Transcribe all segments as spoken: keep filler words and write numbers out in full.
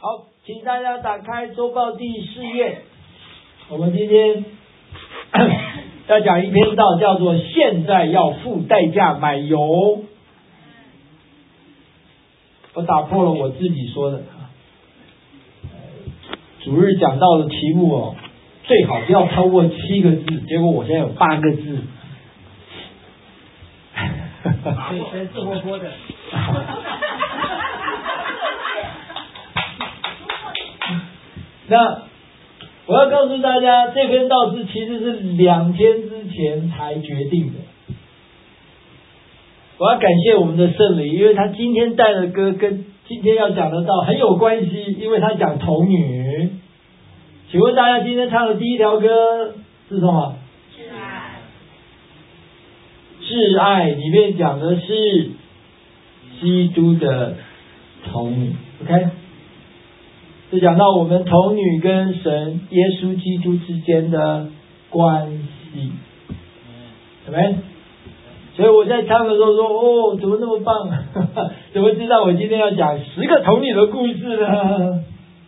好，请大家打开周报第四页。我们今天要讲一篇道，叫做现在要付代价买油。我打破了我自己说的主日讲到的题目哦，最好不要超过七个字，结果我现在有八个字。 可以先吃火锅的。 那我要告诉大家，这篇道是其实是两天之前才决定的。我要感谢我们的圣灵，因为他今天带的歌跟今天要讲的道很有关系，因为他讲童女。请问大家今天唱的第一条歌是什么？ 挚爱。 挚爱里面讲的是基督的童女 ，OK？ 是讲到我们童女跟神耶稣基督之间的关系，对不对？所以我在唱的时候说，哦，怎么那么棒？怎么知道我今天要讲十个童女的故事呢？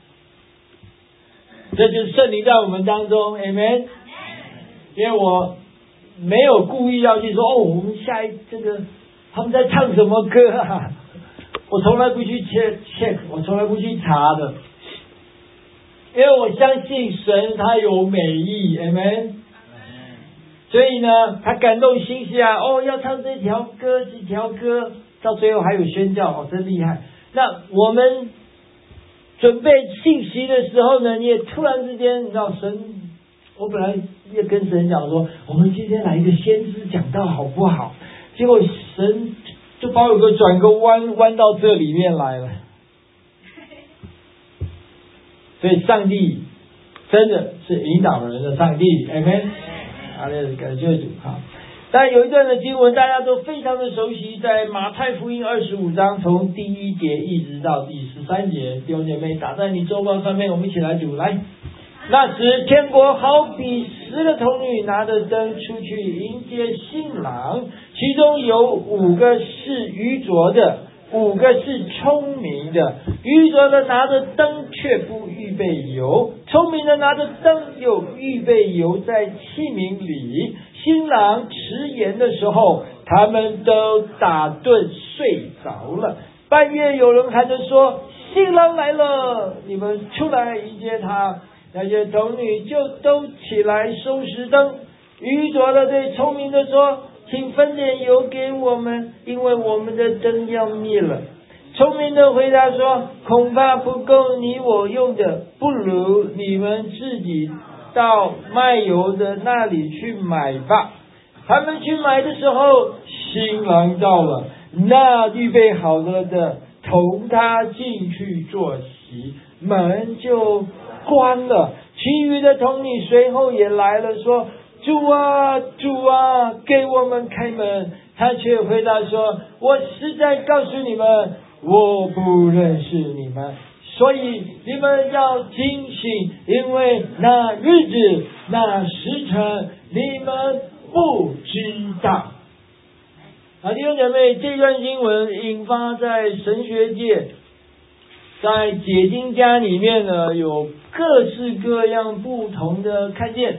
这就是圣灵在我们当中 ，Amen。因为我没有故意要去说，哦，我们下一这个他们在唱什么歌啊？我从来不去 check check， 我从来不去查的，因为我相信神他有美意 ，Amen。所以呢，他感动心系啊，哦，要唱这条歌，几条歌，到最后还有宣教，哦，真厉害。那我们准备信息的时候呢，你也突然之间，你知道神，我本来也跟神讲说，我们今天来一个先知讲道好不好？结果神就把我个转个弯弯到这里面来了。所以上帝真的是引导人的上帝 ，Amen。阿门，感谢主哈。但有一段的经文大家都非常的熟悉，在马太福音二十五章从第一节一直到第十三节，弟兄姐妹打在你周报上面，我们一起来读来。那时天国好比十个童女拿着灯出去迎接新郎，其中有五个是愚拙的，五个是聪明的。愚拙的拿着灯却不预备油，聪明的拿着灯又预备油在器皿里。新郎迟延的时候，他们都打盹睡着了。半夜有人喊着说，新郎来了，你们出来迎接他。那些童女就都起来收拾灯。愚拙的对聪明的说，请分点油给我们，因为我们的灯要灭了。聪明的回答说，恐怕不够你我用的，不如你们自己到卖油的那里去买吧。他们去买的时候，新郎到了，那预备好了的同他进去坐席，门就关了。其余的童女随后也来了，说，主啊主啊，给我们开门。他却回答说，我实在告诉你们，我不认识你们，所以你们要警醒，因为那日子那时辰你们不知道。啊，弟兄姐妹，这段经文引发在神学界，在解经家里面呢，有各式各样不同的看见。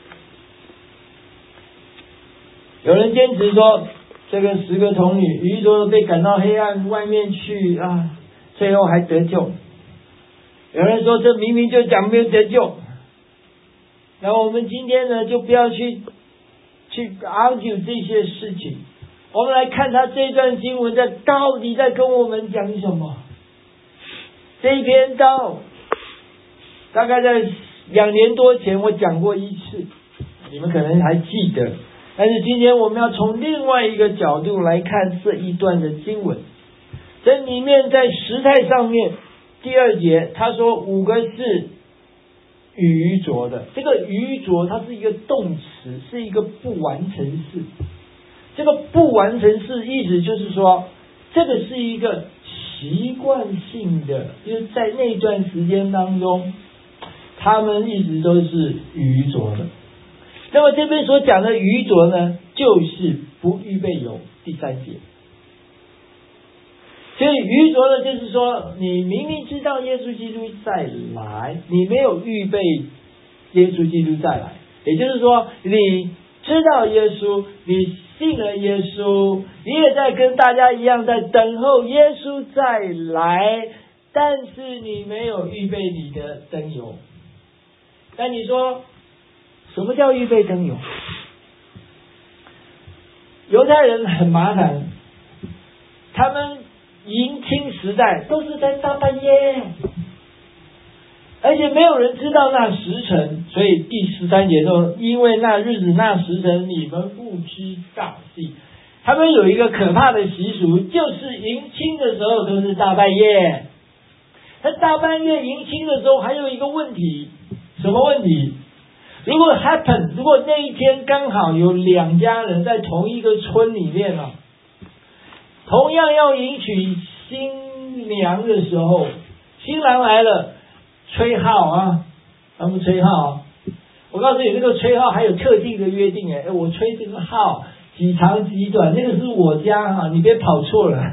有人坚持说，这个十个童女愚拙的被赶到黑暗外面去啊，最后还得救。有人说，这明明就讲没有得救。那我们今天呢，就不要去去 argue 这些事情。我们来看他这段经文在到底在跟我们讲什么。这一篇道大概在两年多前我讲过一次，你们可能还记得。但是今天我们要从另外一个角度来看这一段的经文。这里面在时态上面，第二节他说五个是愚拙的。这个愚拙它是一个动词，是一个不完成式。这个不完成式意思就是说，这个是一个习惯性的，就是在那段时间当中，他们一直都是愚拙的。那么这边所讲的愚拙呢，就是不预备油。第三节， 所以愚拙的就是说，你明明知道耶稣基督再来，你没有预备耶稣基督再来，也就是说，你知道耶稣，你信了耶稣，你也在跟大家一样在等候耶稣再来，但是你没有预备你的灯油。但你说，什么叫预备灯油？犹太人很麻烦，他们迎亲时代都是在大半夜，而且没有人知道那时辰，所以第十三节说，因为那日子那时辰你们不知道。他们有一个可怕的习俗，就是迎亲的时候都是大半夜。在大半夜迎亲的时候还有一个问题，什么问题？如果 happen， 如果那一天刚好有两家人在同一个村里面啊，同样要迎娶新娘的时候，新郎来了，吹号啊，他们吹号啊。我告诉你，这个吹号还有特定的约定哎，我吹这个号几长几短，那个是我家哈，你别跑错了。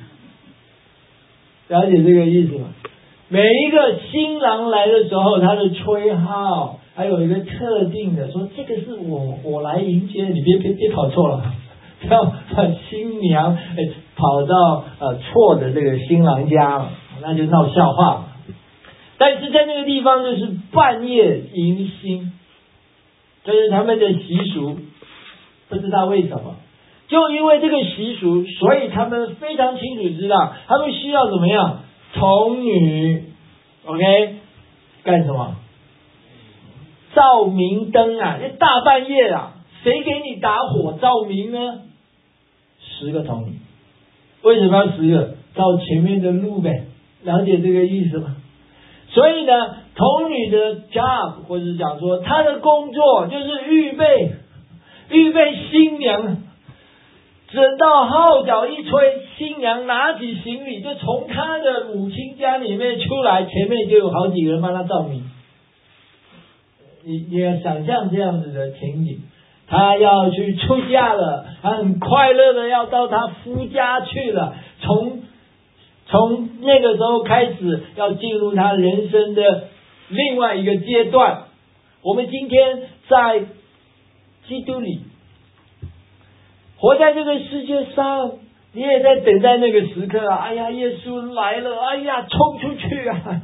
了解这个意思吗？每一个新郎来的时候，他的吹号还有一个特定的，说这个是我我来迎接，你别别别跑错了，要把新娘哎跑到呃错的这个新郎家了，那就闹笑话了。但是在那个地方就是半夜迎新，这是他们的习俗，不知道为什么，就因为这个习俗，所以他们非常清楚知道，他们需要怎么样童女 ，OK， 干什么？照明灯啊！这大半夜啊，谁给你打火照明呢？十个童女。为什么要十个？照前面的路呗。了解这个意思吗？所以呢，童女的 job 或者讲说她的工作就是预备，预备新娘。等到号角一吹，新娘拿起行李就从她的母亲家里面出来，前面就有好几个人帮她照明。你你要想象这样子的情景，她要去出嫁了，她很快乐的要到她夫家去了，从从那个时候开始要进入她人生的另外一个阶段。我们今天在基督里活在这个世界上，你也在等待那个时刻啊！哎呀，耶稣来了！哎呀，冲出去啊！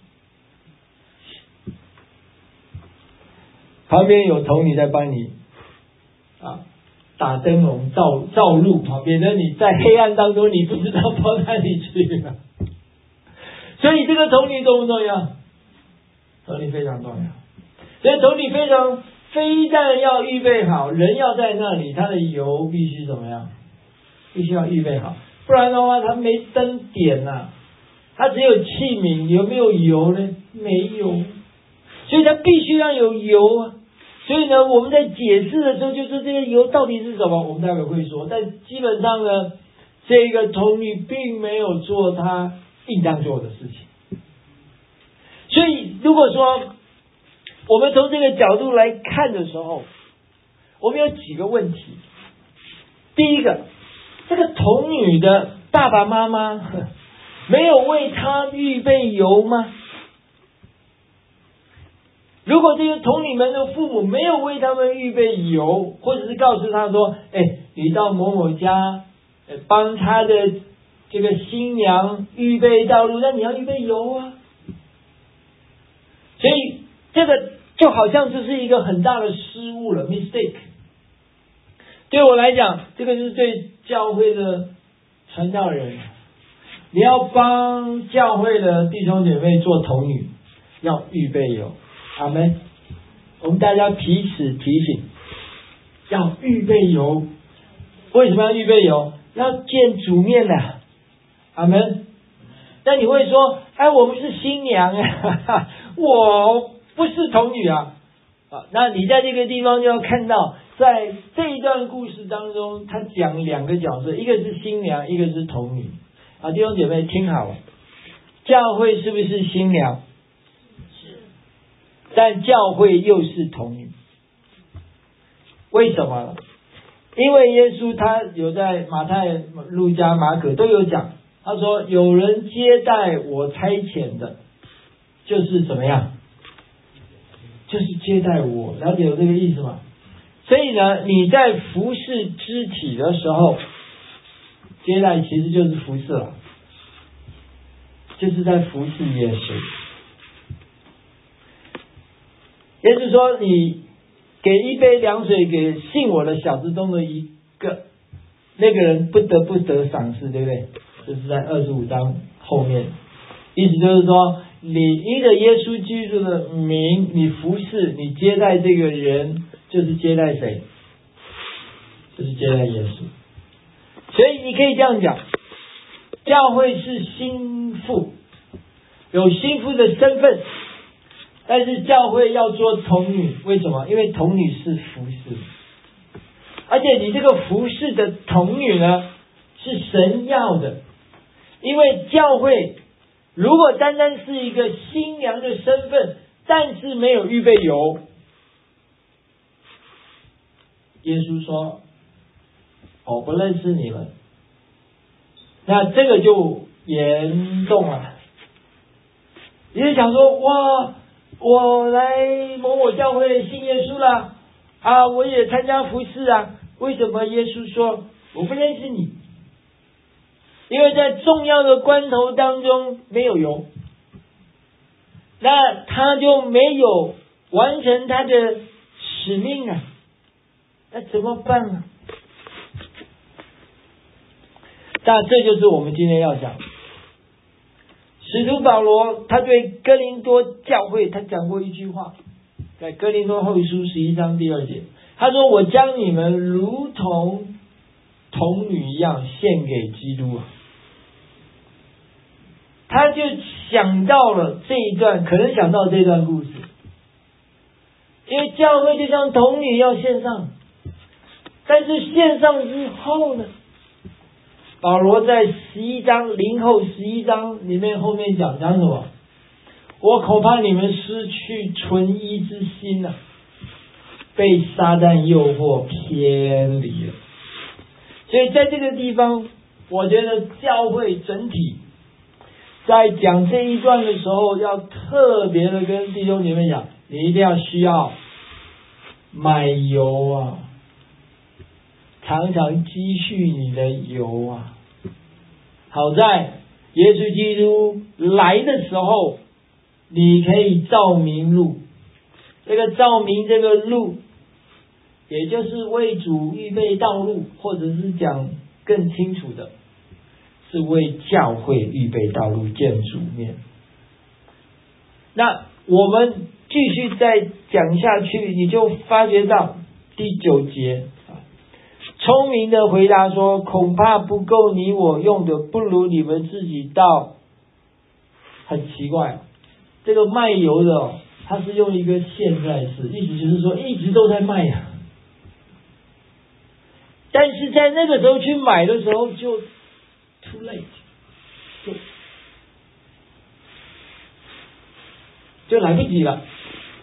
旁边有童女在帮你啊打灯笼照照路啊，免得你在黑暗当中你不知道跑哪里去了。所以这个童女重不重要？童女非常重要。所以童女非常非但要预备好，人要在那里，他的油必须怎么样？必须要预备好，不然的话他没灯点啊，他只有器皿，有没有油呢？没有，所以他必须要有油啊。所以呢，我们在解释的时候就说这个油到底是什么，我们待会会说。但基本上呢，这个童女并没有做她应当做的事情。所以如果说我们从这个角度来看的时候，我们有几个问题。第一个，这个童女的爸爸妈妈没有为她预备油吗？如果这些童女们的父母没有为他们预备油，或者是告诉他说，哎，你到某某家帮他的这个新娘预备道路，那你要预备油啊。所以这个就好像这是一个很大的失误了 mistake。 对我来讲，这个是对教会的传道人，你要帮教会的弟兄姐妹做童女，要预备油。阿们，我们大家彼此提醒，要预备油。为什么要预备油？要见主面的。阿们。但你会说，哎，我们是新娘啊，我不是童女啊。啊，那你在这个地方就要看到，在这一段故事当中，他讲两个角色，一个是新娘，一个是童女。啊，弟兄姐妹听好了，教会是不是新娘？但教会又是童女，为什么？因为耶稣他有在马太、路加、马可都有讲， 他说有人接待我差遣的，就是怎么样？就是接待我，了解有这个意思吗？所以呢，你在服侍肢体的时候，接待其实就是服侍了，就是在服侍耶稣。也就是说，你给一杯凉水给信我的小子中的一个，那个人不得不得赏赐，对不对？这是在二十五章后面，意思就是说，你因着耶稣基督的名，你服侍，你接待这个人，就是接待谁？就是接待耶稣。所以你可以这样讲，教会是心腹，有心腹的身份，但是教会要做童女，为什么？因为童女是服侍，而且你这个服侍的童女呢，是神要的。因为教会如果单单是一个新娘的身份，但是没有预备油，耶稣说我不认识你们，那这个就严重了。你就想说，哇，我来某某教会信耶稣了啊，我也参加服事啊，为什么耶稣说我不认识你？因为在重要的关头当中没有油，那他就没有完成他的使命啊，那怎么办呢？那这就是我们今天要讲，使徒保罗他对哥林多教会他讲过一句话，在哥林多后书十一章第二节，他说我将你们如同童女一样献给基督啊。他就想到了这一段，可能想到这段故事，因为教会就像童女要献上，但是献上之后呢，保罗在十一章零后十一章里面后面讲讲什么？我恐怕你们失去纯一之心啊，被撒旦诱惑偏离了。所以在这个地方，我觉得教会整体在讲这一段的时候，要特别的跟弟兄姐妹讲，你一定要需要买油啊，常常积蓄你的油啊。好在耶稣基督来的时候，你可以照明路。这个照明这个路，也就是为主预备道路，或者是讲更清楚的，是为教会预备道路见主面。那我们继续再讲下去，你就发觉到第九节，聪明的回答说，恐怕不够你我用的，不如你们自己倒。很奇怪，这个卖油的、哦、他是用一个现在式，意思就是说一直都在卖呀、啊。但是在那个时候去买的时候就 too late， 就就来不及了。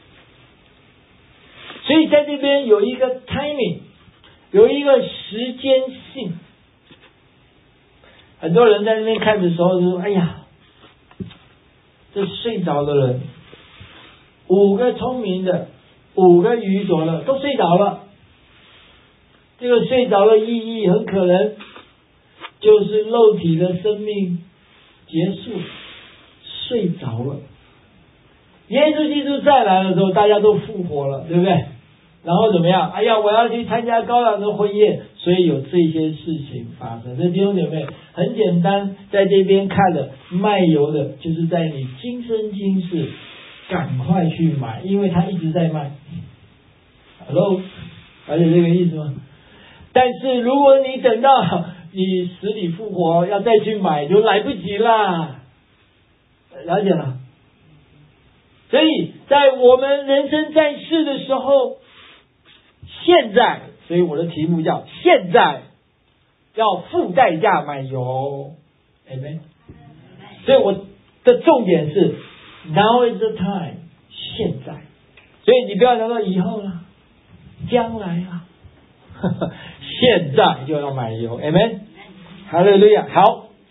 所以在这边有一个 timing， 有一个时间性。很多人在那边看的时候就说，哎呀，这睡着的人，五个聪明的，五个愚拙的都睡着了。这个睡着的意义很可能就是肉体的生命结束，睡着了。耶稣基督再来的时候，大家都复活了，对不对？然后怎么样？哎呀，我要去参加羔羊的婚宴，所以有这些事情发生。所以弟兄姐妹，很简单，在这边看的卖油的，就是在你今生今世赶快去买，因为他一直在卖。Hello， 了解这个意思吗？但是如果你等到你死里复活要再去买，就来不及啦。了解了？所以在我们人生在世的时候，现在，所以我的题目叫现在要付代价买油。 Amen。 所以我的重点是 Now is the time， 现在。所以你不要想到以后啦，将来啦，现在就要买油。 Amen。 哈利路亚。好，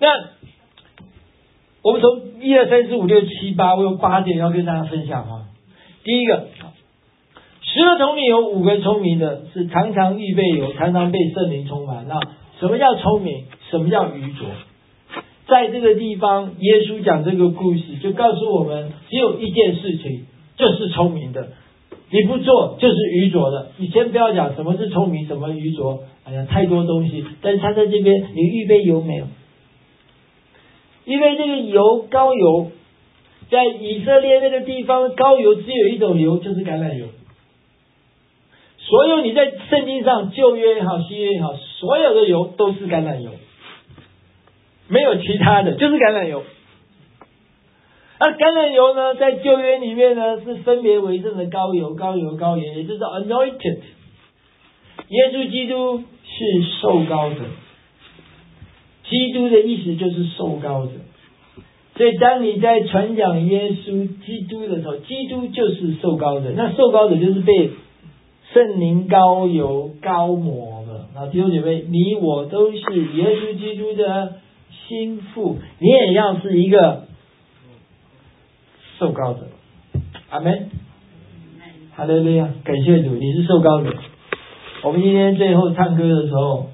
那我们从一二三四五六七八，我有八点要跟大家分享啊。第一个，十个聪明有五个聪明的，是常常预备有，常常被圣灵充满。那什么叫聪明？什么叫愚拙？在这个地方，耶稣讲这个故事，就告诉我们，只有一件事情，就是聪明的。你不做就是愚拙的。你先不要讲什么是聪明，什么愚拙，哎呀，太多东西。但是他在这边，你预备油没有？因为这个油，膏油，在以色列那个地方，膏油只有一种油，就是橄榄油。所有你在圣经上，旧约也好，新约也好，所有的油都是橄榄油，没有其他的，就是橄榄油。那橄榄油呢，在旧约里面呢，是分别为圣的膏油，膏油，膏油，也就是 anointed。耶稣基督是受膏者，基督的意思就是受膏者。所以当你在传讲耶稣基督的时候，基督就是受膏者，那受膏者就是被圣灵膏油膏抹的。那弟兄姐妹，你我都是耶稣基督的心腹，你也要是一个受膏者。阿们，哈利路亚，感谢主，你是受膏者。我们今天最后唱歌的时候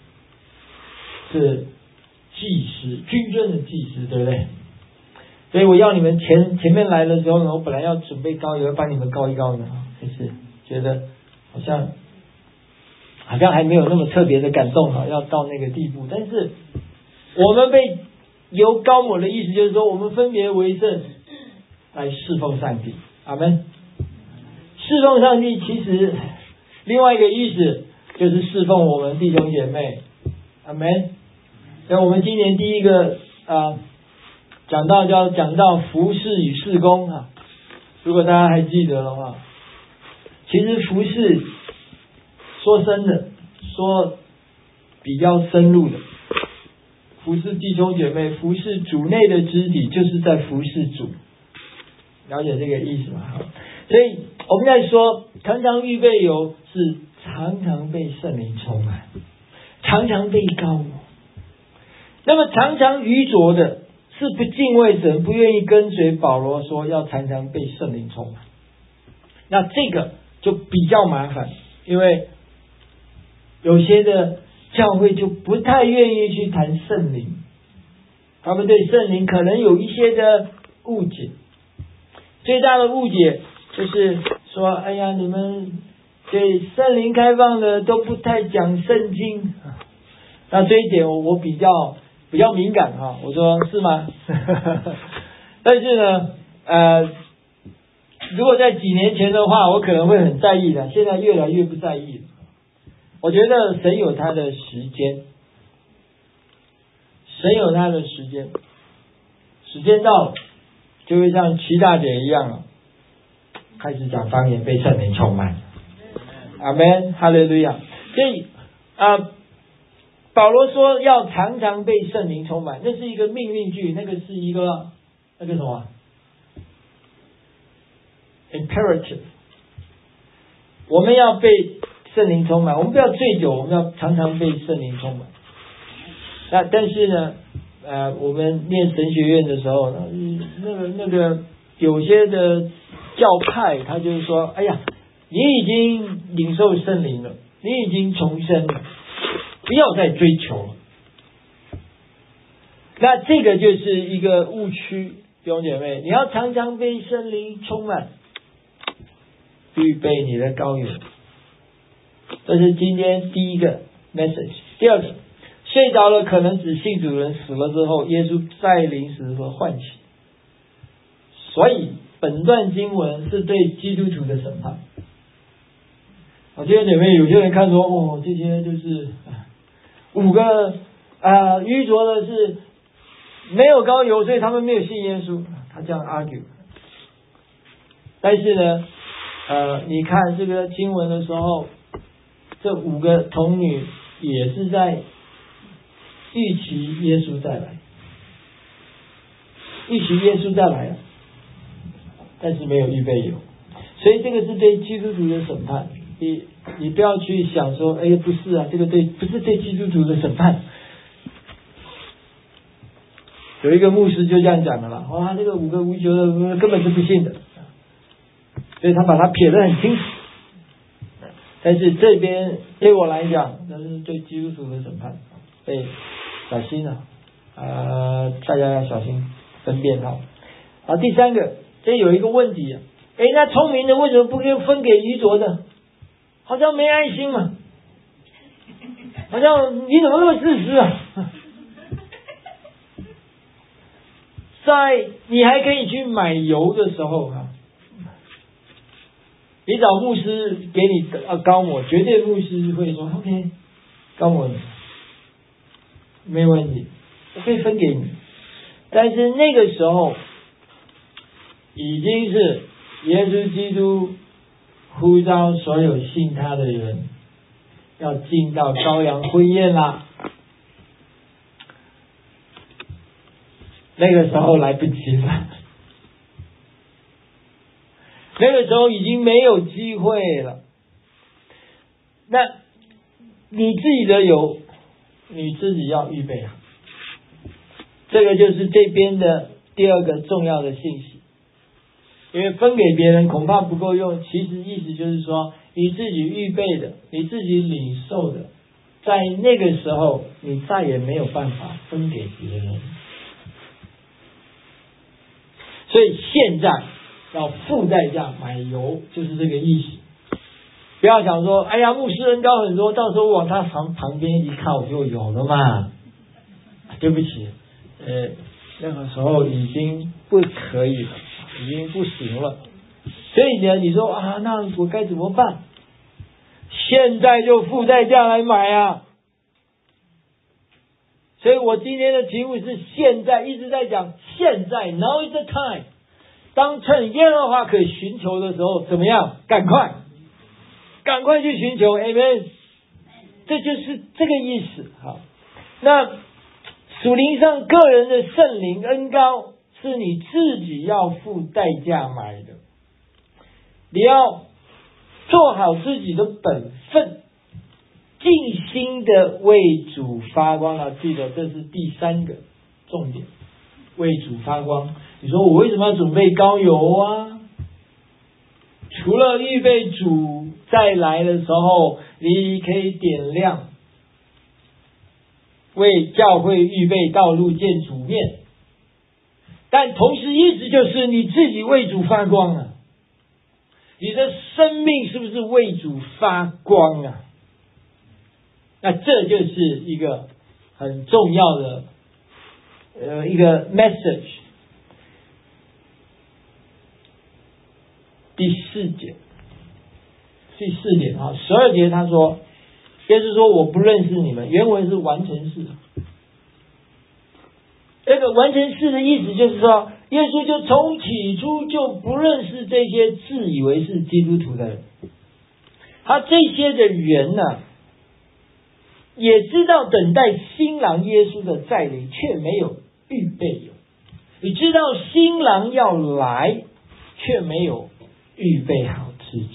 是祭司，君尊的祭司，对不对？所以我要你们前前面来的时候呢，我本来要准备膏油，要帮你们膏一膏呢，就是觉得好像好像还没有那么特别的感动哈，要到那个地步。但是我们被油膏抹的意思就是说，我们分别为圣来侍奉上帝。阿们。侍奉上帝其实另外一个意思就是侍奉我们弟兄姐妹。阿们。那我们今年第一个啊讲到叫讲到服事与事工啊，如果大家还记得的话，其实服事说深的，说比较深入的，服侍弟兄姐妹，服侍主内的肢体，就是在服侍主，了解这个意思吗？所以我们在说，常常预备油是常常被圣灵充满，常常被膏抹。那么常常愚拙的是不敬畏神，不愿意跟随保罗说要常常被圣灵充满。那这个就比较麻烦，因为有些的教会就不太愿意去谈圣灵，他们对圣灵可能有一些的误解。最大的误解就是说，哎呀，你们对圣灵开放的都不太讲圣经。那这一点我我比较比较敏感哈，我说是吗？但是呢，呃，如果在几年前的话，我可能会很在意的，现在越来越不在意了。我觉得神有他的时间，神有他的时间，时间到了，就会像齐大姐一样了，开始讲方言，被圣灵充满。阿们，哈利路亚。所以啊。呃保罗说要常常被圣灵充满，那是一个命令句，那个是一个那个什么 imperative， 我们要被圣灵充满，我们不要醉酒，我们要常常被圣灵充满。那但是呢，呃，我们念神学院的时候，那个那个有些的教派，他就是说，哎呀，你已经领受圣灵了，你已经重生了，不要再追求了。那这个就是一个误区，弟兄姐妹，你要常常被圣灵充满，预备你的膏油。这是今天第一个 message。第二个，睡着了可能指信主人死了之后，耶稣再临时会唤醒。所以本段经文是对基督徒的审判。我弟兄姐妹，有些人看说，哦，这些就是五个啊、呃、愚拙的是没有膏油，所以他们没有信耶稣，他这样 argue。但是呢，呃，你看这个经文的时候，这五个童女也是在预期耶稣再来，预期耶稣再来了，但是没有预备油，所以这个是对基督徒的审判。你你不要去想说，哎，不是啊，这个对不是对基督徒的审判。 有一个牧师就这样讲的啦，哇，那个五个无求的根本是不信的，所以他把它撇得很清楚。但是这边对我来讲，那是对基督徒的审判，所以小心啊，呃，大家要小心分辨哈。好，第三个，这有一个问题啊，哎，那聪明的为什么不跟分给愚拙的？好像没爱心嘛，好像你怎么那么自私啊？在你还可以去买油的时候啊，你找牧师给你呃高抹，绝对牧师会说 OK， 高抹没问题，我可以分给你。但是那个时候已经是耶稣基督呼召所有信他的人要进到羔羊婚宴啦，那个时候来不及了，那个时候已经没有机会了。那你自己的油，你自己要预备啊。这个就是这边的第二个重要的信息。因为分给别人恐怕不够用，其实意思就是说，你自己预备的，你自己领受的，在那个时候你再也没有办法分给别人。所以现在要付代价买油，就是这个意思。不要想说，哎呀，牧师恩高很多，到时候往他旁旁边一靠就有了嘛。对不起，呃，那个时候已经不可以了，已经不行了。所以呢，你说啊，那我该怎么办？现在就付代价来买啊！所以我今天的题目是现在，一直在讲现在 ，now is the time。当趁耶和华可寻求的时候，怎么样？赶快，赶快去寻求 ，amen。这就是这个意思。好，那属灵上个人的圣灵恩膏，是你自己要付代价买的。你要做好自己的本分，尽心的为主发光啊！记得这是第三个重点，为主发光。你说我为什么要准备膏油啊？除了预备主再来的时候，你可以点亮，为教会预备道路见主面，但同时意思就是你自己为主发光啊！你的生命是不是为主发光啊？那这就是一个很重要的呃一个 message。第四节，第四点啊，十二节他说，耶稣说我不认识你们，原文是完成式。这个完成式的意思就是说，耶稣就从起初就不认识这些自以为是基督徒的人，他这些的人呢、啊，也知道等待新郎耶稣的再临，却没有预备有。你知道新郎要来，却没有预备好自己。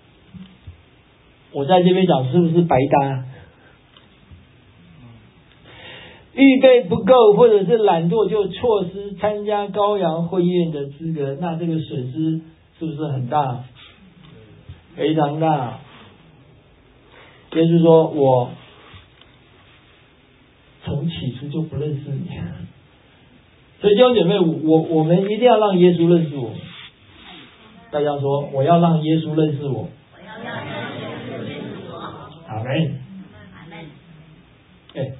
我在这边讲是不是白搭？预备不够，或者是懒惰，就错失参加羔羊婚宴的资格，那这个损失是不是很大？非常大。耶稣说：“我从起初就不认识你。”所以弟兄姐妹，我我们一定要让耶稣认识我们。大家说，我要让耶稣认识我。阿门。哎。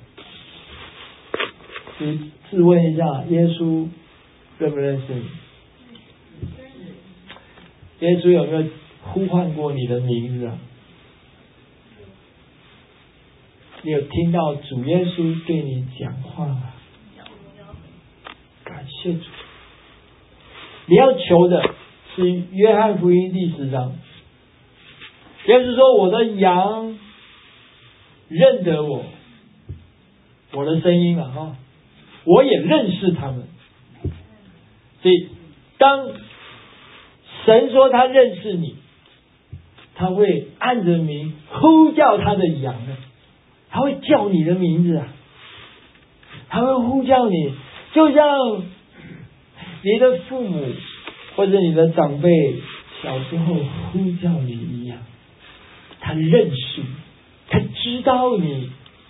你自问一下，耶稣认不认识你？耶稣有没有呼唤过你的名字啊？你有听到主耶稣对你讲话吗？感谢主。你要求的是约翰福音第十章，耶稣说：“我的羊认得我，我的声音了哈。”我也认识他们，所以当神说他认识你，他会按着名呼叫他的羊啊，他会叫你的名字啊，他会呼叫你， 就像你的父母或者你的长辈小时候呼叫你一样，他认识你，他知道你，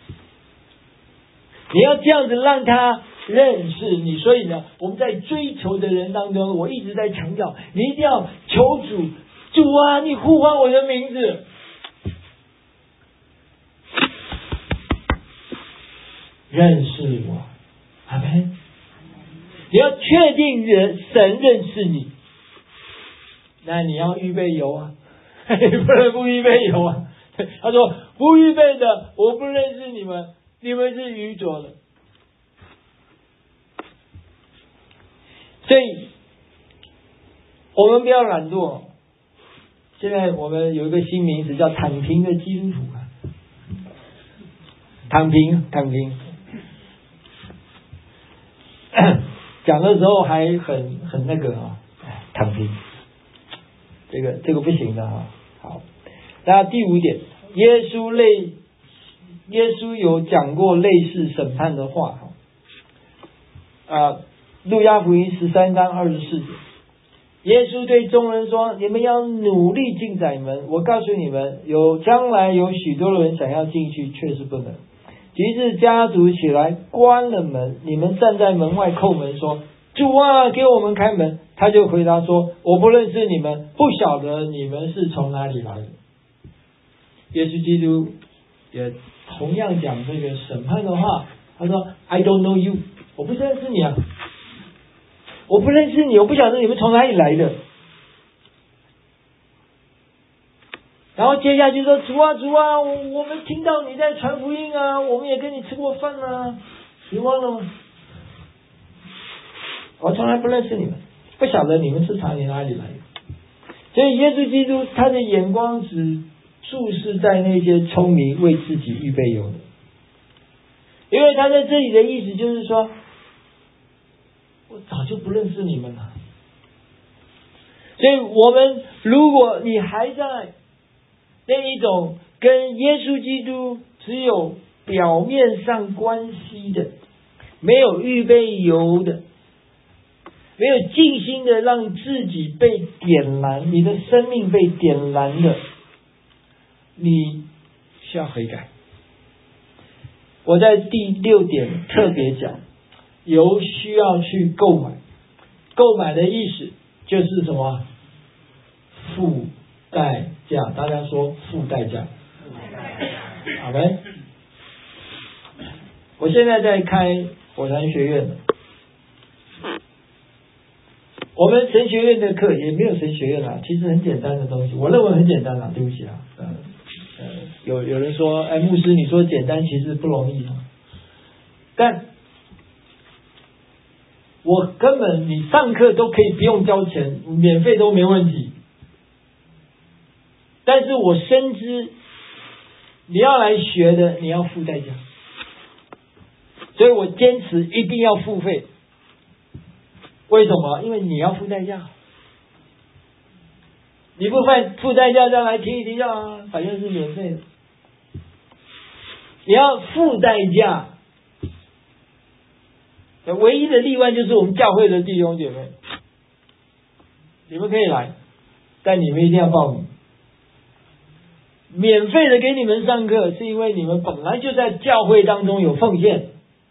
你要这样子让他认识你。所以呢，我们在追求的人当中，我一直在强调，你一定要求主，主啊，你呼唤我的名字，认识我，阿们。你要确定人神认识你，那你要预备油啊，你不能不预备油啊。他说不预备的，我不认识你们，你们是愚拙的。所以我们不要懒惰。现在我们有一个新名词叫躺平的基督徒啊，躺平躺平讲的时候还很很那个啊，躺平，这个这个不行的啊。好，那第五点，耶稣类耶稣有讲过类似审判的话啊，路加福音十三章二十四节，耶稣对众人说：“你们要努力进窄门。我告诉你们，有将来有许多人想要进去，却是不能。及至家族起来关了门，你们站在门外叩门说：主啊，给我们开门。他就回答说：我不认识你们，不晓得你们是从哪里来的。”耶稣基督也同样讲这个审判的话，他说 I don't know you， 我不认识你啊，我不认识你，我不晓得你们从哪里来的。然后接下去说：主啊主啊，我们听到你在传福音啊，我们也跟你吃过饭啊，你忘了吗？我从来不认识你们，不晓得你们是从哪里来的。所以耶稣基督他的眼光只注视在那些聪明为自己预备有的，因为他在这里的意思就是说，我早就不认识你们了。所以我们如果你还在那一种跟耶稣基督只有表面上关系的，没有预备油的，没有尽心的让自己被点燃，你的生命被点燃的，你需要悔改。我在第六点特别讲，油需要去购买，购买的意思就是什么？付代价。大家说付代价。好没？我现在在开火柴学院的，我们神学院的课也没有神学院啦，其实很简单的东西，我认为很简单啦，对不起啊，呃呃，有有人说，哎，牧师你说简单，其实不容易啊，但我根本你上课都可以不用交钱，免费都没问题，但是我深知你要来学的，你要付代价，所以我坚持一定要付费。为什么？因为你要付代价，你不付付代价再来听一听啊，反正是免费的。你要付代价，唯一的例外就是我们教会的弟兄姐妹，你们可以来，但你们一定要报名。免费的给你们上课，是因为你们本来就在教会当中有奉献。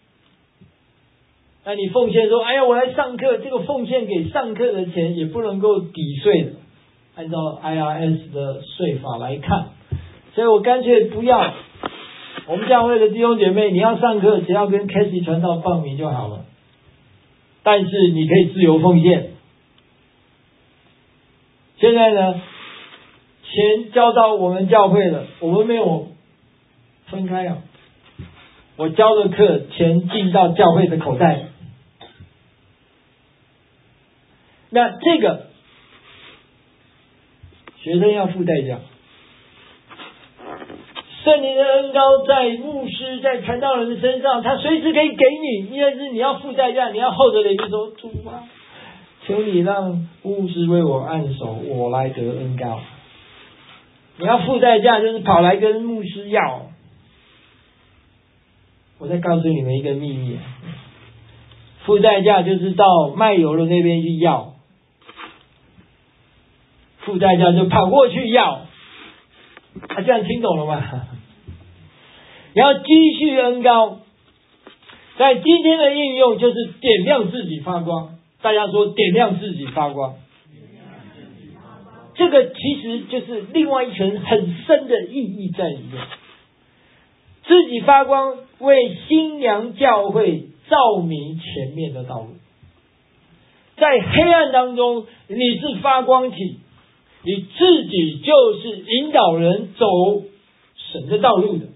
那你奉献说，哎呀，我来上课，这个奉献给上课的钱也不能够抵税的，按照 I R S 的税法来看，所以我干脆不要。我们教会的弟兄姐妹，你要上课，只要跟 Casey 传道报名就好了，但是你可以自由奉献。现在呢，钱交到我们教会了，我们没有分开啊，我教的课钱进到教会的口袋。那这个学生要付代价，圣灵的恩膏在牧师在传道人的身上，他随时可以给你，但是你要付代价，你要厚着脸皮说，主啊，求你让牧师为我按手，我来得恩膏。你要付代价，就是跑来跟牧师要。我再告诉你们一个秘密， 付代价就是到卖油的那边去要，付代价就跑过去要，啊，这样听懂了吗？然后继续恩膏，在今天的应用就是点亮自己发光。大家说点亮自己发光，这个其实就是另外一层很深的意义在里面。自己发光，为新娘教会照明前面的道路。在黑暗当中，你是发光体，你自己就是引导人走神的道路的。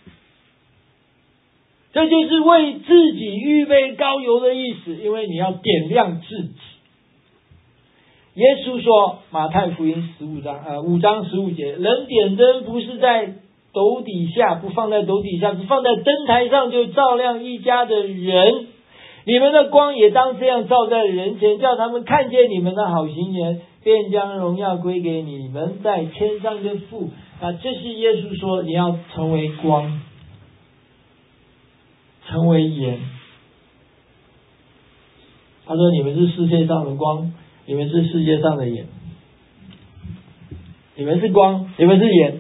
这就是为自己预备膏油的意思，因为你要点亮自己。耶稣说，马太福音十五章呃五章十五节，人点灯不是在斗底下，不放在斗底下，是放在灯台上，就照亮一家的人。你们的光也当这样照在人前，叫他们看见你们的好行言，便将荣耀归给你们在天上的父。啊，这是耶稣说，你要成为光，成为盐。他说，你们是世界上的光，你们是世界上的盐。你们是光，你们是盐。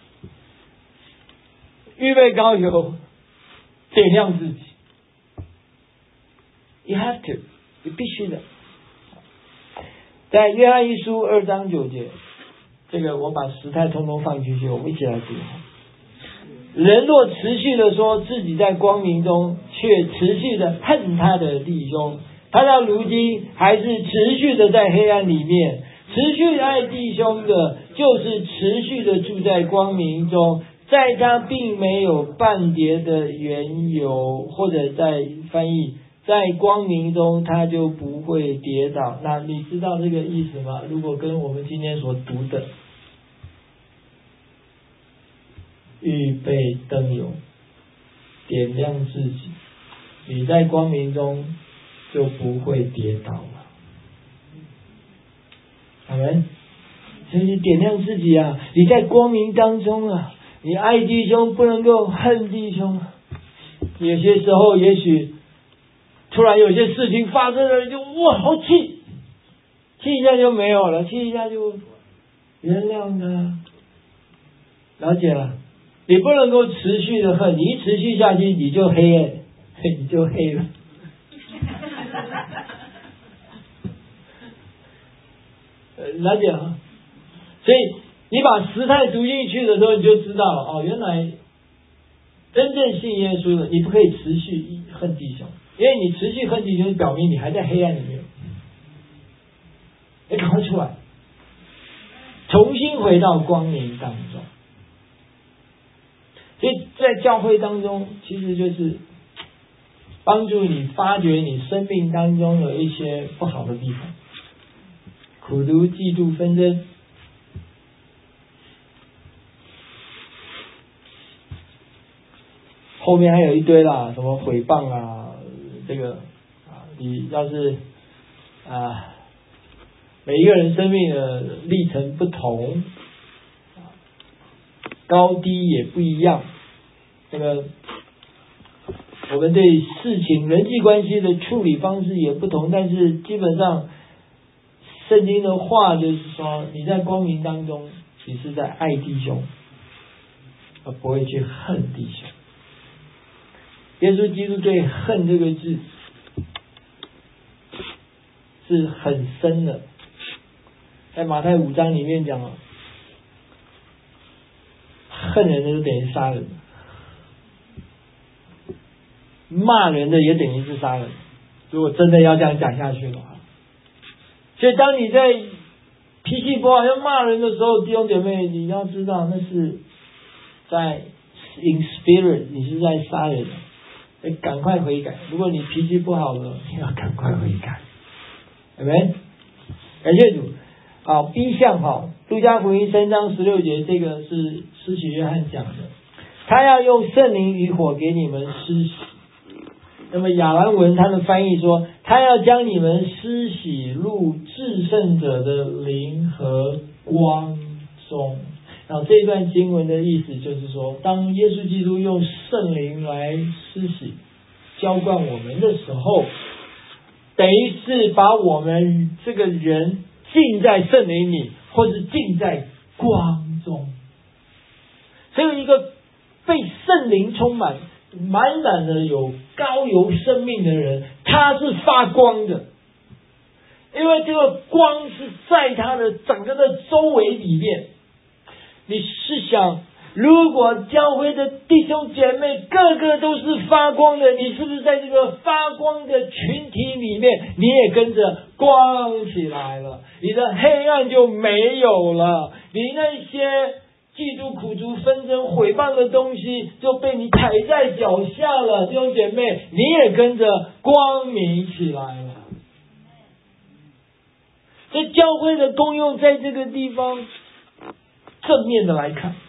预备膏油，点亮自己。You have to， 你必须的。在约翰一书二章九节，这个我把时态通通放进去，我们一起来读。人若持续的说自己在光明中，却持续的恨他的弟兄，他到如今还是持续的在黑暗里面。持续爱弟兄的，就是持续的住在光明中，在他并没有半跌的缘由，或者在翻译，在光明中他就不会跌倒。那你知道这个意思吗？如果跟我们今天所读的预备灯油，点亮自己，你在光明中就不会跌倒了。阿们。所以你点亮自己啊，你在光明当中啊，你爱弟兄不能够恨弟兄。有些时候也许突然有些事情发生了，就哇好气，气一下就没有了，气一下就原谅他，了解了。你不能够持续的恨，你一持续下去你就黑了，你就黑了。了解哈，所以你把时态读进去的时候，你就知道了哦，原来真正信耶稣的，你不可以持续恨弟兄，因为你持续恨弟兄，表明你还在黑暗里面，你赶快出来，重新回到光明当中。所以在教会当中，其实就是帮助你发掘你生命当中的一些不好的地方。苦毒、嫉妒、纷争，后面还有一堆啦，什么诽谤啊，这个啊，你要是啊，每一个人生命的历程不同，高低也不一样，这个我们对事情、人际关系的处理方式也不同，但是基本上。圣经的话就是说，你在光明当中，你是在爱弟兄，而不会去恨弟兄。耶稣基督对恨这个字是很深的，在马太五章里面讲了，恨人的就等于杀人，骂人的也等于是杀人。如果真的要这样讲下去的话。所以当你在脾气不好要骂人的时候，弟兄姐妹你要知道那是在 in spirit， 你是在杀人，你赶快悔改。如果你脾气不好了，你要赶快悔改。有没有？感谢主。好 B 项哈，路加福音三章十六节，这个是施洗约翰讲的，他要用圣灵与火给你们施洗。那么亚兰文他的翻译说，他要将你们施洗入至圣者的灵和光中。然后这一段经文的意思就是说，当耶稣基督用圣灵来施洗浇灌我们的时候， 等于是把我们这个人浸在圣灵里，或是浸在光中。只有一个被圣灵充满、满满的有高油生命的人，他是发光的，因为这个光是在他的整个的周围里面。你试想，如果教会的弟兄姐妹个个都是发光的，你是不是在这个发光的群体里面，你也跟着光起来了？你的黑暗就没有了，你那些嫉妒、苦毒、纷争、毁谤的东西就被你踩在脚下了。弟兄姐妹，你也跟着光明起来了。这教会的功用在这个地方正面的来看。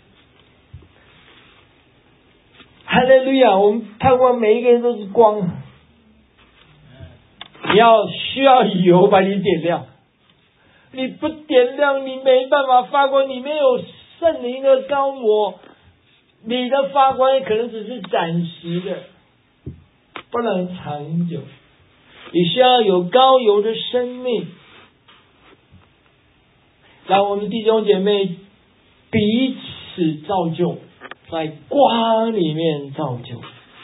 哈利路亚！我们盼望每一个人都是光。你要需要油把你点亮，你不点亮，你没办法发光。你没有圣灵的高摩，你的发光也可能只是暂时的，不能长久。你需要有高油的生命，让我们弟兄姐妹彼此造就，在光里面造就。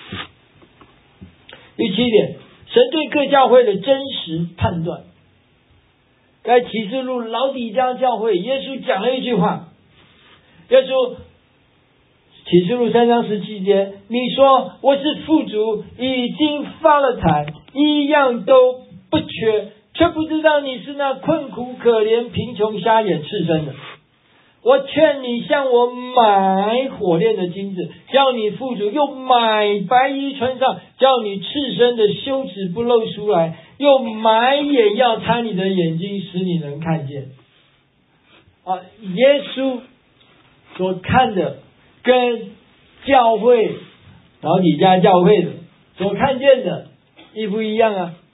第七点，神对各教会的真实判断。在启示录老底嘉教会，耶稣讲了一句话，耶稣启示录三章十七节，你说我是富足，已经发了财，一样都不缺，却不知道你是那困苦可怜贫穷瞎眼赤身的。我劝你向我买火炼的金子，叫你富足；又买白衣穿上，叫你赤身的羞耻不露出来；又买眼药擦你的眼睛，使你能看见。啊，耶稣所看的跟教会老底嘉教会的所看见的一不一样啊？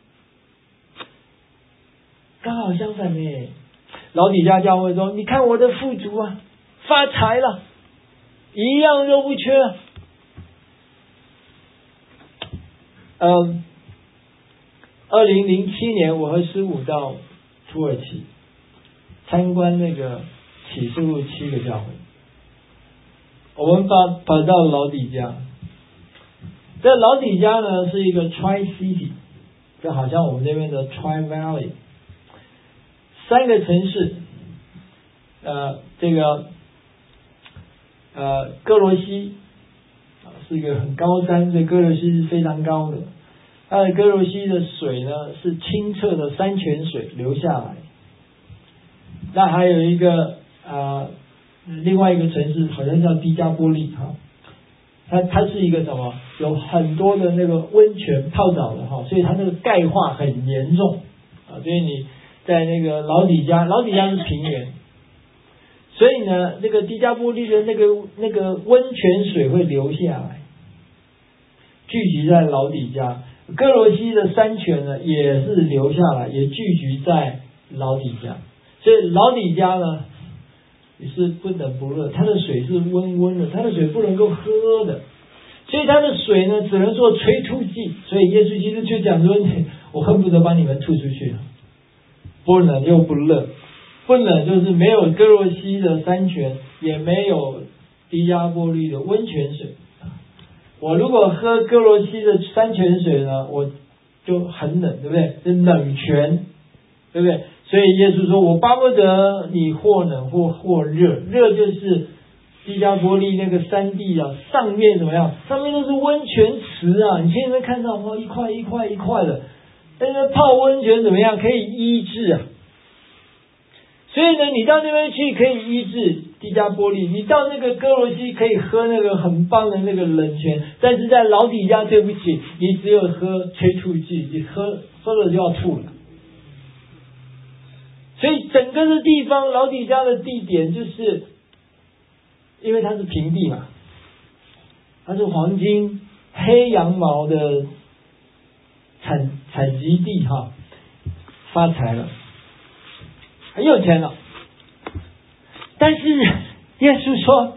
刚好相反呢。老底嘉教会说，你看我的富足啊，发财了，一样都不缺。嗯，二零零七年我和师母到土耳其参观那个启示录七个教会，我们跑跑到老底嘉。这老底嘉呢是一个 Tri City， 就好像我们这边的 Tri Valley。三个城市，呃，这个呃哥罗西啊是一个很高山，这哥罗西是非常高的。它的哥罗西的水呢是清澈的山泉水流下来。那还有一个呃另外一个城市好像叫迪加波利哈，它它是一个什么？有很多的那个温泉泡澡的哈，所以它那个钙化很严重啊，所以你在那个老底嘉，老底嘉是平原，所以呢，那个迪加波利的那个那个温泉水会流下来，聚集在老底嘉。哥罗西的山泉呢，也是流下来，也聚集在老底嘉。所以老底嘉呢，也是不冷不热，它的水是温温的，它的水不能够喝的，所以它的水呢，只能做催吐剂。所以耶稣基督就讲说，我恨不得把你们吐出去了。不冷又不热，不冷就是没有哥罗西的山泉，也没有迪加波利的温泉水。我如果喝哥罗西的山泉水呢，我就很冷，对不对？是冷泉，对不对？所以耶稣说，我巴不得你或冷或或热，热就是迪加波利那个山地啊，上面怎么样？上面都是温泉池啊，你现在看到哇，一块一块一块的。但是泡温泉怎么样？可以医治啊！所以呢，你到那边去可以医治迪加波利，你到那个哥罗西可以喝那个很棒的那个冷泉，但是在老底嘉对不起，你只有喝催吐剂，你喝喝了就要吐了。所以整个的地方，老底嘉的地点就是，因为它是平地嘛，它是黄金、黑羊毛的产产集地哈，发财了，很有钱了。但是耶稣说，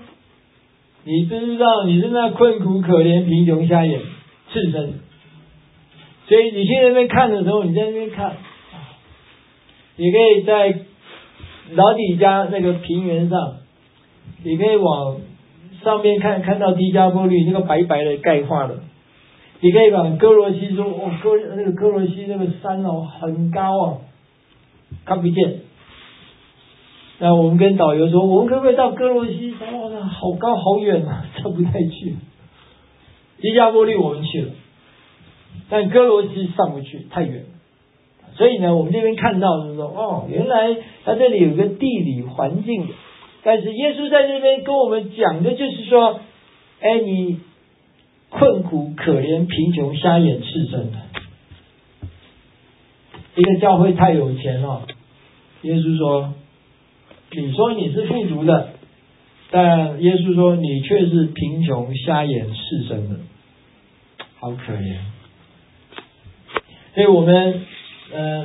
你不知道你是那困苦可怜贫穷瞎眼赤身， 所以你去那边看的时候，你在那边看，你可以在老底加那个平原上，你可以往上面看，看到低加波利那个白白的钙化的。你可以往哥罗西说，哦，哥那个哥罗西那个山哦很高啊，看不见。那我们跟导游说，我们可不可以到哥罗西山？哇，那好高好远啊，上不太去。低加波利我们去了，但哥罗西上不去，太远了。所以呢，我们这边看到是说，哦，原来它这里有个地理环境的。但是耶稣在这边跟我们讲的就是说，哎，你困苦、可怜、贫穷、瞎眼、赤身的，一个教会太有钱了，耶稣说，你说你是富足的，但耶稣说你却是贫穷、瞎眼、赤身的，好可怜。所以我们，呃，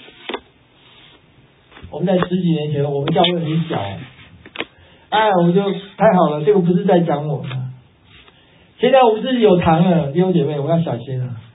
我们在十几年前，我们教会很小，哎，我就太好了，这个不是在讲我们。现在我们自己有堂了，弟兄姐妹，我们要小心啊！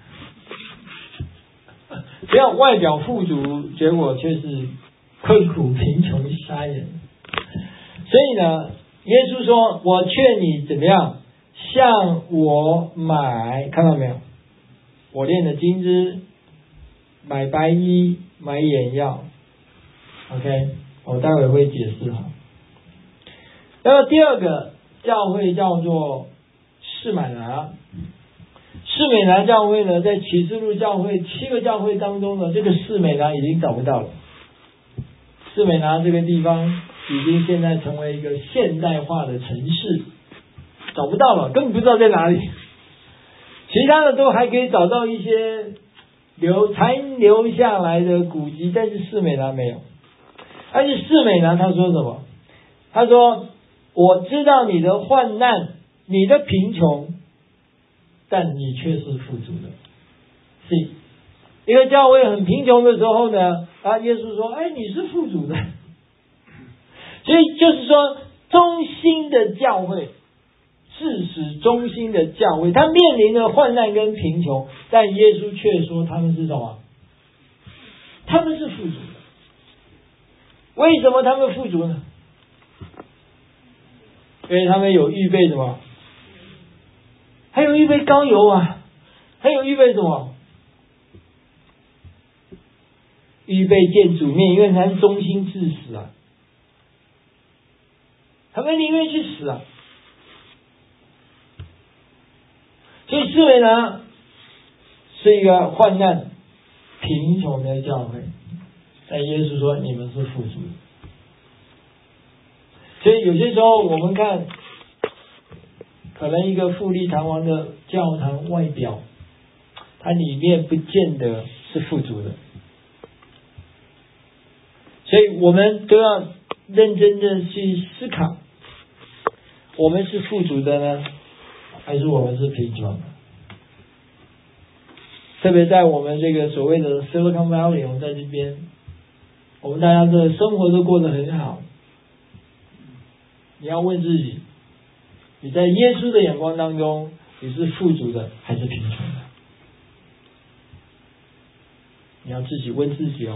不要外表富足，结果却是困苦、贫穷、瞎眼。所以呢，耶稣说：“我劝你怎么样，向我买，看到没有？我炼的金枝，买白衣，买眼药。” OK， 我待会会解释哈。那么第二个教会叫做士买拿。士美拿教会呢，在启示录教会七个教会当中呢，这个士美拿已经找不到了。士美拿这个地方已经现在成为一个现代化的城市，找不到了，根本不知道在哪里。其他的都还可以找到一些留残留下来的古迹，但是士美拿没有。而且士美拿他说什么？他说：“我知道你的患难，你的贫穷。”但你却是富足的。是一个教会很贫穷的时候呢，啊，耶稣说：“哎，你是富足的。”所以就是说，中心的教会，事实中心的教会，他面临着患难跟贫穷，但耶稣却说他们是什么？他们是富足的。为什么他们富足呢？因为他们有预备什么？还有预备膏油啊，还有预备什么？预备见主面，因为他是忠心至死啊，他们宁愿去死啊。所以士美拿是一个患难贫穷的教会，但耶稣说你们是富足的。所以有些时候我们看，可能一个富丽堂皇的教堂外表，它里面不见得是富足的，所以我们都要认真的去思考，我们是富足的呢，还是我们是贫穷的？特别在我们这个所谓的 Silicon Valley， 我们在这边，我们大家的生活都过得很好，你要问自己，你在耶稣的眼光当中，你是富足的还是贫穷的？你要自己问自己哦。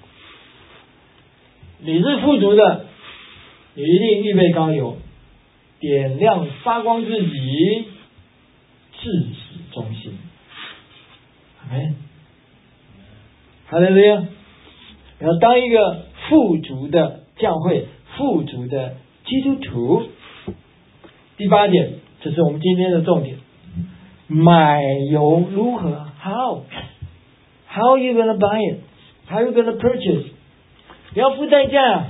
你是富足的，你一定预备膏油，点亮发光自己，至死忠心。哎，哈利路亚！然后当一个富足的教会，富足的基督徒。第八点，这是我们今天的重点。买油如何 ？How? How are you gonna buy it? How are you gonna purchase? 你要付代价。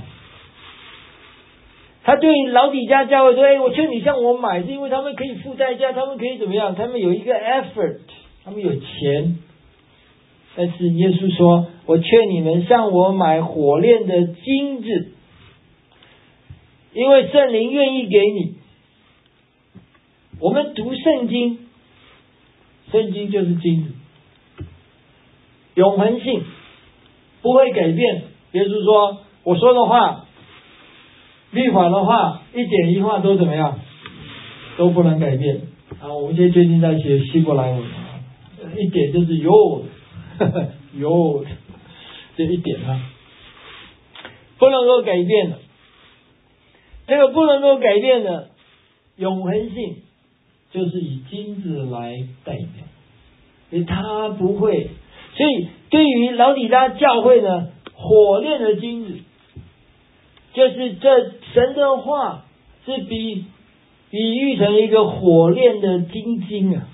他对老底嘉教会说：“哎，我劝你向我买，是因为他们可以付代价，他们可以怎么样？他们有一个 effort， 他们有钱。但是耶稣说：我劝你们向我买火炼的金子，因为圣灵愿意给你。”我们读圣经，圣经就是金子，永恒性不会改变。耶稣说：“我说的话，律法的话，一点一画都怎么样，都不能改变。”啊，我们现在最近在学希伯来文， 一点就是 Yod Yod 这一点啊，不能够改变的。这个不能够改变的永恒性，就是以金子来代表，因为它不会。所以对于老底嘉教会呢，火炼的金子，就是这神的话是比比喻成一个火炼的金晶啊。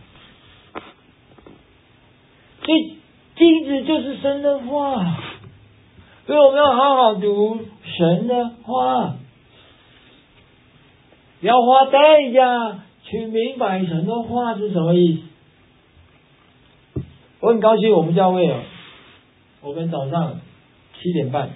所以金子就是神的话，所以我们要好好读神的话，要花代价去明白神的话是什么意思。我很高兴我们教会哦，我们早上七点半，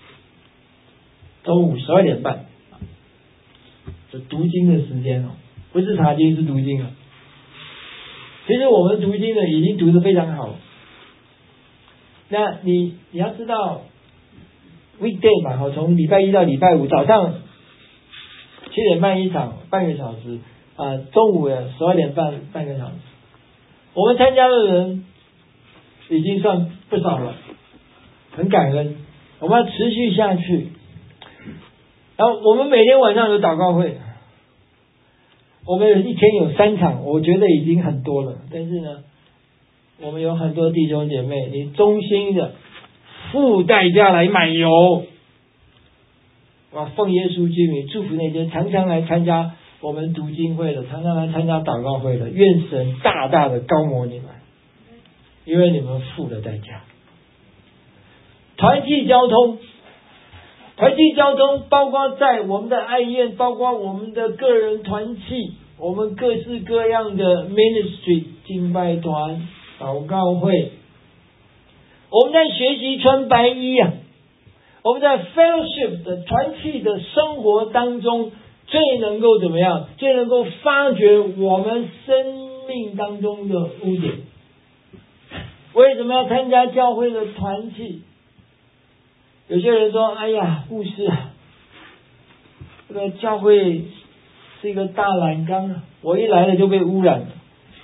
中午十二点半，这读经的时间哦，不是查经是读经啊。其实我们读经呢已经读得非常好了。那你你要知道 weekday 嘛，从礼拜一到礼拜五早上七点半一场半个小时啊、呃，中午的十二点半半个小时，我们参加的人已经算不少了，很感恩。我们要持续下去。然后我们每天晚上有祷告会，我们有一天有三场，我觉得已经很多了。但是呢，我们有很多弟兄姐妹，你衷心的付代价来买油，我奉耶稣之名祝福那些常常来参加我们读经会的，常常来参加祷告会的，愿神大大的高摩你们，因为你们付了代价。团契交通，团契交通包括在我们的爱宴，包括我们的个人团契，我们各式各样的 ministry 敬拜团、祷告会，我们在学习穿白衣啊，我们在 fellowship 的团契的生活当中，最能够怎么样？最能够发掘我们生命当中的污点。为什么要参加教会的团契？有些人说：“哎呀，牧师啊，这个教会是一个大染缸啊，我一来了就被污染了。”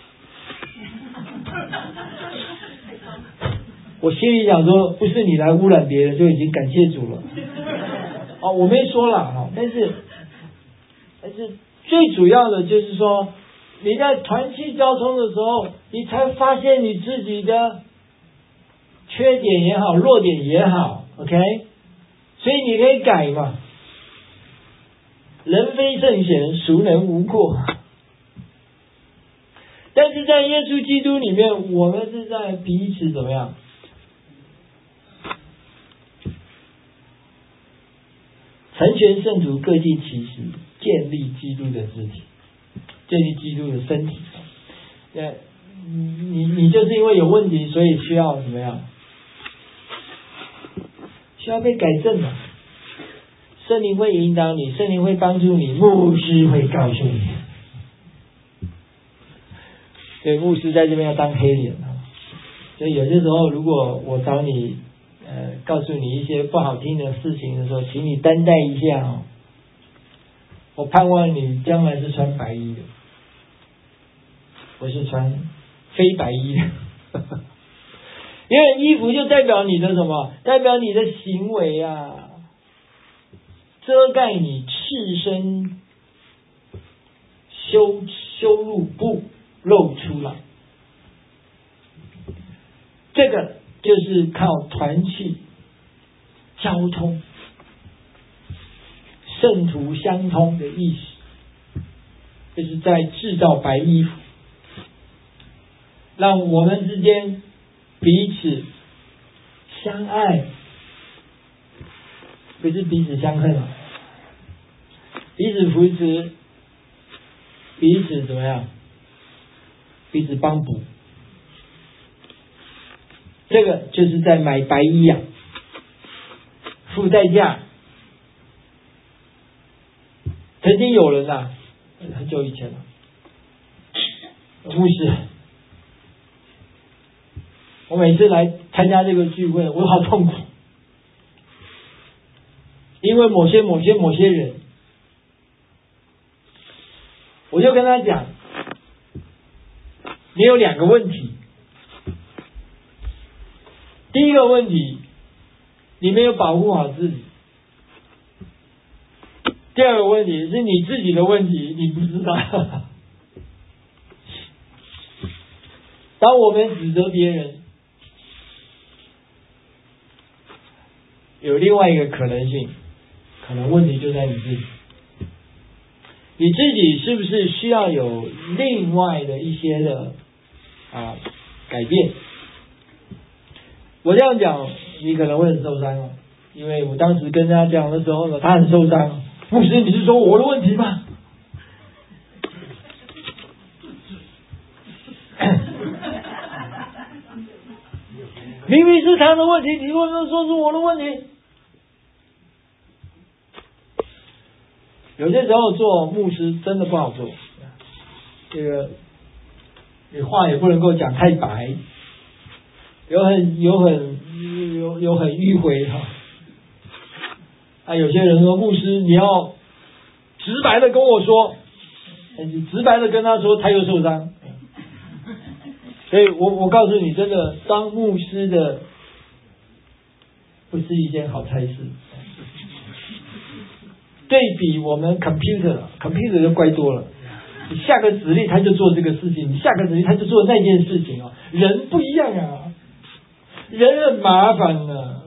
我心里想说，不是你来污染别人，就已经感谢主了。哦，我没说了哈，但是但是最主要的就是说，你在团契交通的时候，你才发现你自己的缺点也好，弱点也好 ，OK， 所以你可以改嘛。人非圣贤，孰能无过？但是在耶稣基督里面，我们是在彼此怎么样？成全圣徒，各尽其职，建立基督的肢体，建立基督的身体。呃，你你就是因为有问题，所以需要怎么样？需要被改正的。圣灵会引导你，圣灵会帮助你，牧师会告诉你。所以牧师在这边要当黑脸啊。所以有些时候，如果我找你。呃，告诉你一些不好听的事情的时候，请你担待一下哦。我盼望你将来是穿白衣的，不是穿非白衣的。因为衣服就代表你的什么？代表你的行为啊，遮盖你赤身，羞羞辱不露出来。这个就是靠团契交通，圣徒相通的意思，就是在制造白衣服，让我们之间彼此相爱，不是彼此相恨啊，彼此扶持，彼此怎么样？彼此帮补。这个就是在买白衣啊，付代价。曾经有人啊，很久以前了，牧师，我每次来参加这个聚会，我好痛苦，因为某些某些某些人，我就跟他讲，你有两个问题。 第一个问题，你没有保护好自己；第二个问题是你自己的问题，你不知道。当我们指责别人，有另外一个可能性，可能问题就在你自己。你自己是不是需要有另外的一些的啊改变？我这样讲，你可能会很受伤哦，因为我当时跟他讲的时候呢，他很受伤。牧师，你是说我的问题吗？明明是他的问题，你为什么说是我的问题？有些时候做牧师真的不好做，这个你话也不能够讲太白，有很有很有有很迂回哈。啊，有些人说牧师你要直白的跟我说，你直白的跟他说，他又受伤。所以我我告诉你，真的当牧师的不是一件好差事。对比我们 computer，computer 就乖多了。你下个指令他就做这个事情，你下个指令他就做那件事情啊。人不一样啊，人很麻烦啊。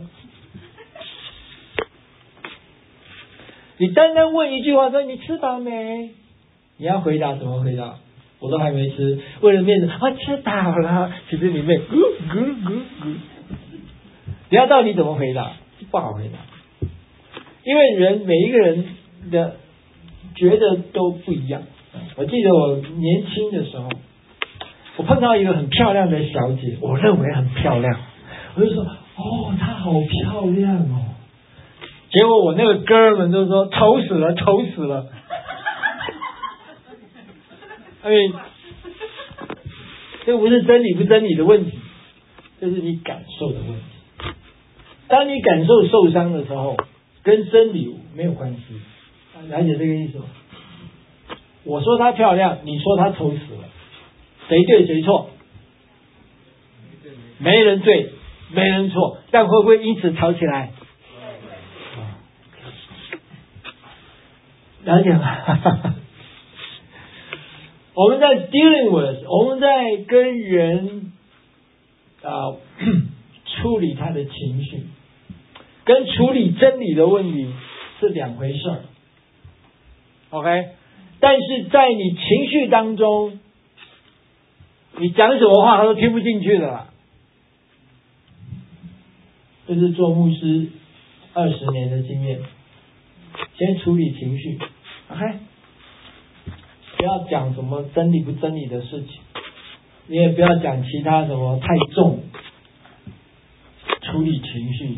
你单单问一句话说你吃饱没？你要回答怎么回答？我都还没吃，为了面子，我吃饱了。其实里面咕咕咕咕，你要到底怎么回答？不好回答，因为人每一个人的觉得都不一样。我记得我年轻的时候，我碰到一个很漂亮的小姐，我认为很漂亮，我就说哦，她好漂亮哦。结果我那个哥们就说丑死了，丑死了。因为这不是真理不真理的问题，这是你感受的问题。当你感受受伤的时候，跟真理没有关系。了解这个意思吗？我说她漂亮，你说她丑死了，谁对谁错？没人对，没人错，但会不会因此吵起来？了解吗？我们在 dealing with， 我们在跟人啊、呃、处理他的情绪，跟处理真理的问题是两回事儿。OK， 但是在你情绪当中，你讲什么话他都听不进去的啦。这是做牧师二十年的经验，先处理情绪 ，OK。不要讲什么真理不真理的事情，你也不要讲其他什么太重，处理情绪。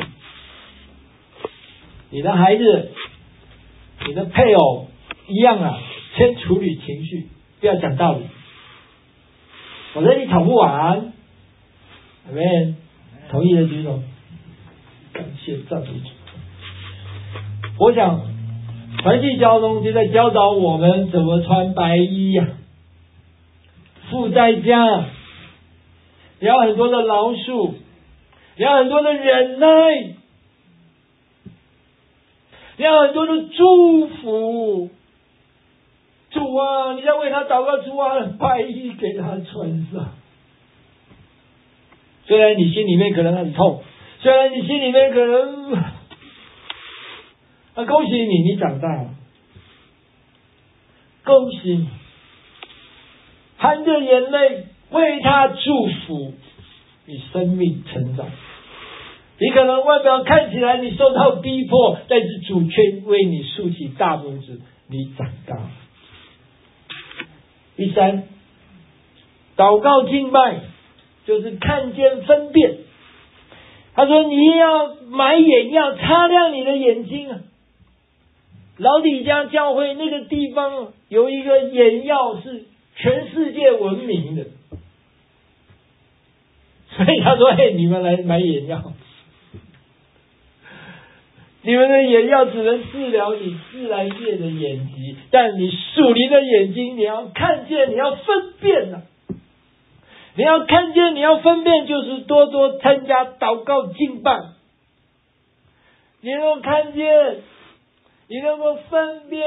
你的孩子、你的配偶一样啊，先处理情绪，不要讲道理，否则你吵不完。有没有同意的举手？感谢赞美主。我想。团契交通就在教导我们怎么穿白衣呀、啊，付代价，你要很多的饶恕，你要很多的忍耐，你要很多的祝福。主啊，你要为他祷告，主啊，白衣给他穿上。虽然你心里面可能很痛，虽然你心里面可能。啊，恭喜你，你长大了，恭喜你，含着眼泪为他祝福，你生命成长。你可能外表看起来你受到逼迫，但是主却为你竖起大拇指，你长大了。第三，祷告敬拜就是看见分辨。他说你要买眼药擦亮你的眼睛啊。老底嘉教会那个地方有一个眼药是全世界闻名的，所以他说：“嘿，你们来买眼药，你们的眼药只能治疗你自然界的眼疾，但你属灵的眼睛，你要看见，你要分辨啊！ 你要看见，你要分辨，就是多多参加祷告敬拜。你能够看见，你能够分辨，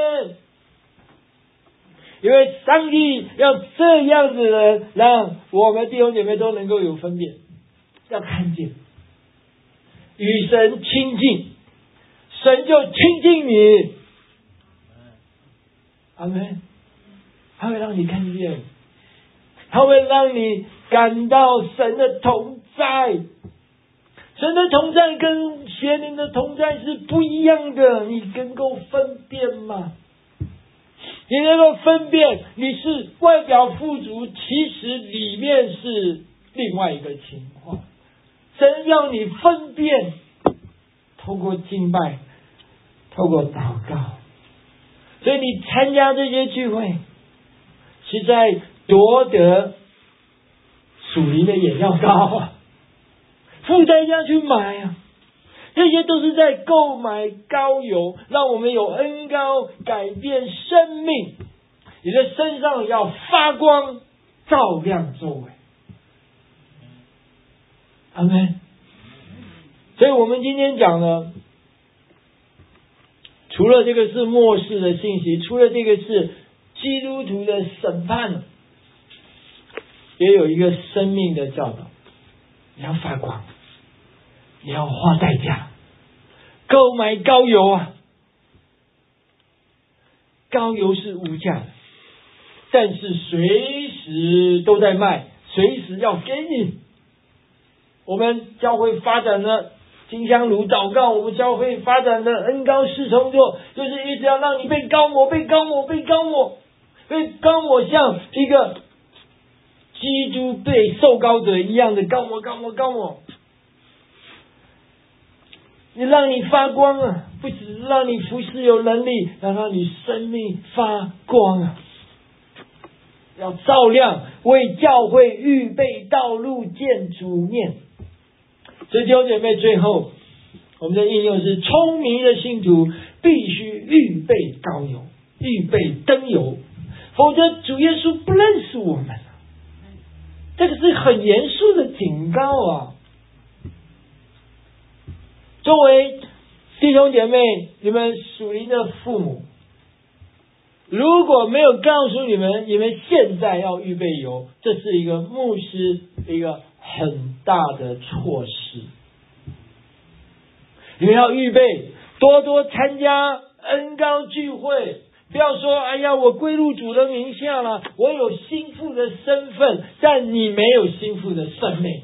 因为上帝要这样子的让我们弟兄姐妹都能够有分辨，要看见，与神亲近，神就亲近你。阿们，他会让你看见，他会让你感到神的同在。神的同在跟邪灵的同在是不一样的，你能够分辨吗？你能够分辨你是外表富足，其实里面是另外一个情况。神要你分辨，透过敬拜，透过祷告，所以你参加这些聚会，是在夺得属灵的眼药膏啊，付代价去买啊，这些都是在购买膏油，让我们有恩膏改变生命。你的身上要发光，照亮周围。阿们。所以我们今天讲呢，除了这个是末世的信息，除了这个是基督徒的审判，也有一个生命的教导。你要发光，你要花代价购买膏油啊！膏油是无价的，但是随时都在卖，随时要给你。我们教会发展了金香炉祷告，我们教会发展的恩膏四重奏，就是一直要让你被膏抹，被膏抹，被膏抹，被膏抹，像一个基督被受膏者一样的膏抹，膏抹，膏抹。你让你发光啊，不只是让你服侍有能力，要让你生命发光啊，要照亮，为教会预备道路，见主面。所以弟兄姐妹，最后我们的应用是：聪明的信徒必须预备膏油，预备灯油，否则主耶稣不认识我们。这个是很严肃的警告啊！作为弟兄姐妹，你们属灵的父母，如果没有告诉你们，你们现在要预备油，这是一个牧师一个很大的错失。你们要预备，多多参加恩膏聚会，不要说哎呀，我归入主的名下了，我有心腹的身份，但你没有心腹的生命。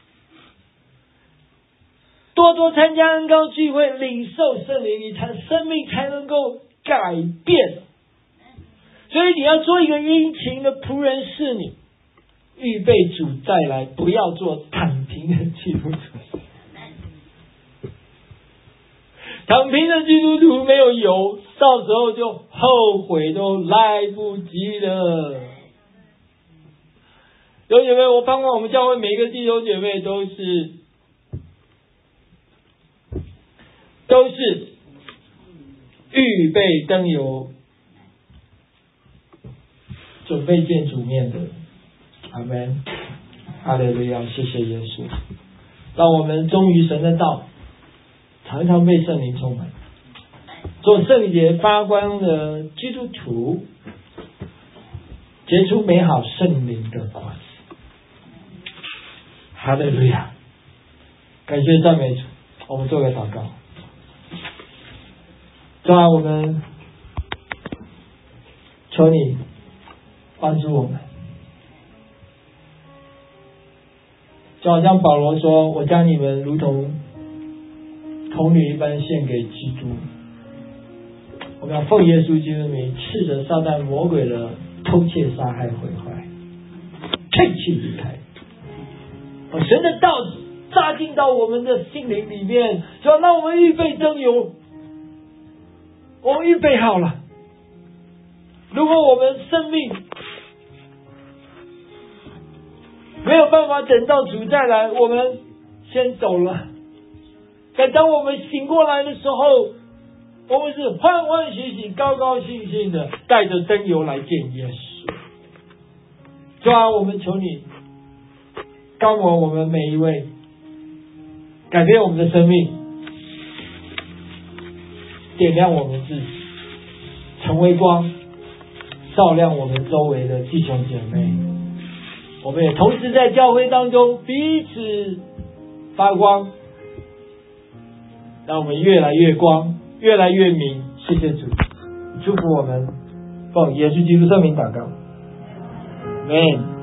多多参加恩膏聚会，领受圣灵，你才生命才能够改变。所以你要做一个殷勤的仆人，是你预备主再来，不要做躺平的基督徒。躺平的基督徒没有油，到时候就后悔都来不及了。弟兄姐妹，我盼望我们教会每一个弟兄姐妹都是都是预备灯油，准备见主面的。阿们，哈利路亚，谢谢耶稣，让我们忠于神的道，常常被圣灵充满，做圣洁发光的基督徒，结出美好圣灵的果子。哈利路亚，感谢赞美主。我们做个祷告。主啊，我们求你帮助我们，就好像保罗说，我将你们如同童女一般献给基督。我们要奉耶稣基督的名，斥责撒旦魔鬼的偷窃杀害毁坏，退去离开。把神的道扎进到我们的心灵里面，就要让我们预备灯油。我们预备好了，如果我们生命没有办法等到主再来，我们先走了。但当我们醒过来的时候，我们是欢欢喜喜、高高兴兴的，带着灯油来见耶稣。主啊，我们求你高摩我们每一位，改变我们的生命，点亮我们自己，成为光，照亮我们周围的弟兄姐妹。我们也同时在教会当中彼此发光，让我们越来越光，越来越明。谢谢主，祝福我们，奉耶稣基督圣名祷告，阿们。